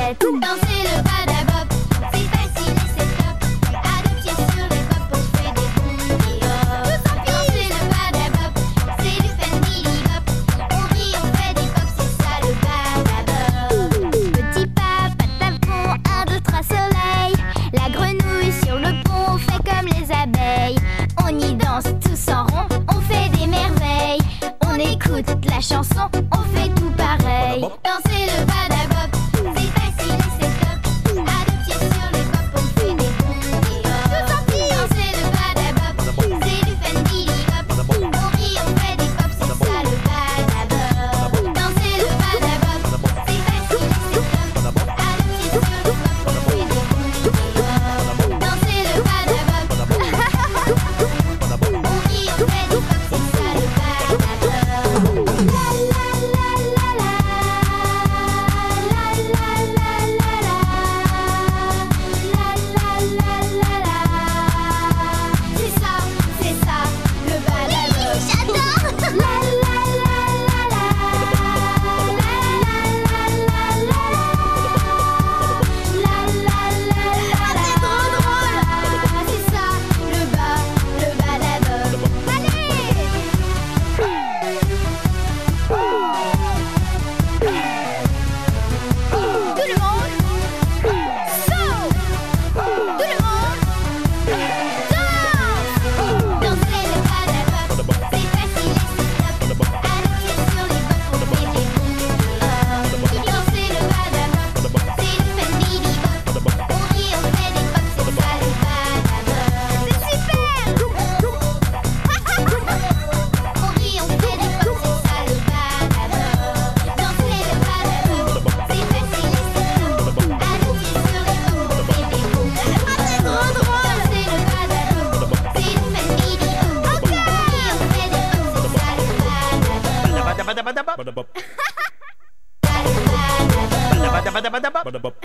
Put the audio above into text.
tête. Danser le badabop, c'est facile et c'est top. À deux pieds sur les pop, on fait des bons et hop. Danser le badabop, c'est du Fendi-Bop. On rit, on fait des pop, c'est ça le badabop. Petit pas, patapon, 1, 2, 3 soleil. La grenouille sur le pont fait comme les abeilles. On y danse tous en rond, on fait des merveilles. On écoute la chanson, on fait tout pareil. Danser le badabop, c'est facile et c'est top. À deux pieds sur les pop, on fait des bons et hop. Danser le badabop, c'est du Fendi-Bop. On rit, on fait des pop, c'est ça le badabop. Danser le badabop, c'est facile et c'est top. À deux pieds sur les pop, on fait des bons et hop. Danser le badabop, on rit, on fait des pop, c'est ça le badabop. C'est ça, le badabop. J'adore. C'est trop drôle. C'est ça, le badabop. Allez. Tout le monde saute. Tout le monde danse. Danser le badabop, c'est facile et c'est top. À deux pieds sur les pop, on fait des bons et hop. Danser le badabop, c'est du Fendi-Bop. On rit, on fait des pop, c'est ça le badabop. C'est super. On rit, on fait des pop, c'est ça le badabop. Danser le badabop, c'est facile et c'est top. À deux pieds sur les pop, on fait des bons. C'est trop drôle. Danser le badabop, c'est du Fendi-Bop. On rit, on fait des pop, c'est ça le badabop. Badabadabadabadabadabop. Ça le badabop. Badabadabadabadabadabop.